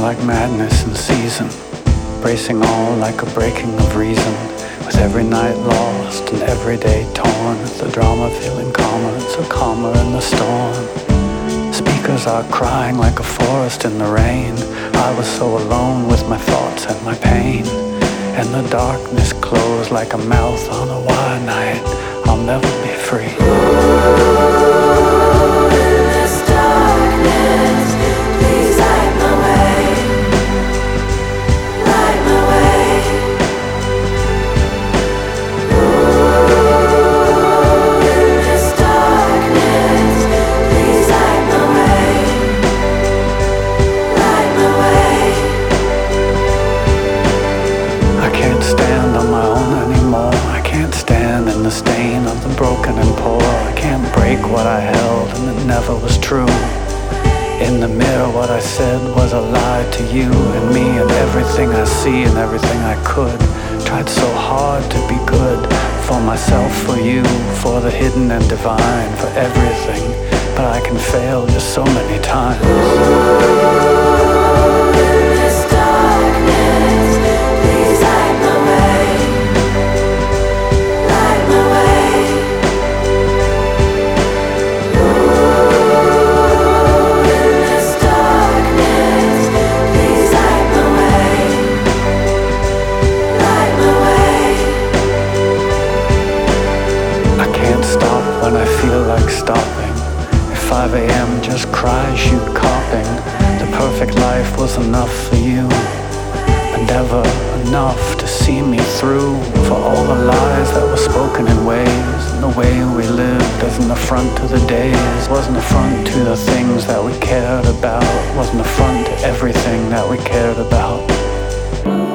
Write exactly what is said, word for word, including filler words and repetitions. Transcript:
like madness in season, bracing all like a breaking of reason, with every night lost and every day torn, the drama feeling calmer, so calmer in the storm. Speakers are crying like a forest in the rain. I was so alone with my thoughts and my pain, and the darkness closed like a mouth on a wide night. I'll never be free. The stain of the broken and poor. I can't break what I held and it never was true. In the mirror what I said was a lie to you and me and everything I see and everything I could. Tried so hard to be good for myself, for you, for the hidden and divine, for everything, but I can fail just so many times. When I feel like stopping, at five a m just cry, shoot copying. The perfect life was enough for you, but never enough to see me through. For all the lies that were spoken in ways, and the way we lived as an affront to the days. Wasn't affront to the things that we cared about, wasn't affront to everything that we cared about.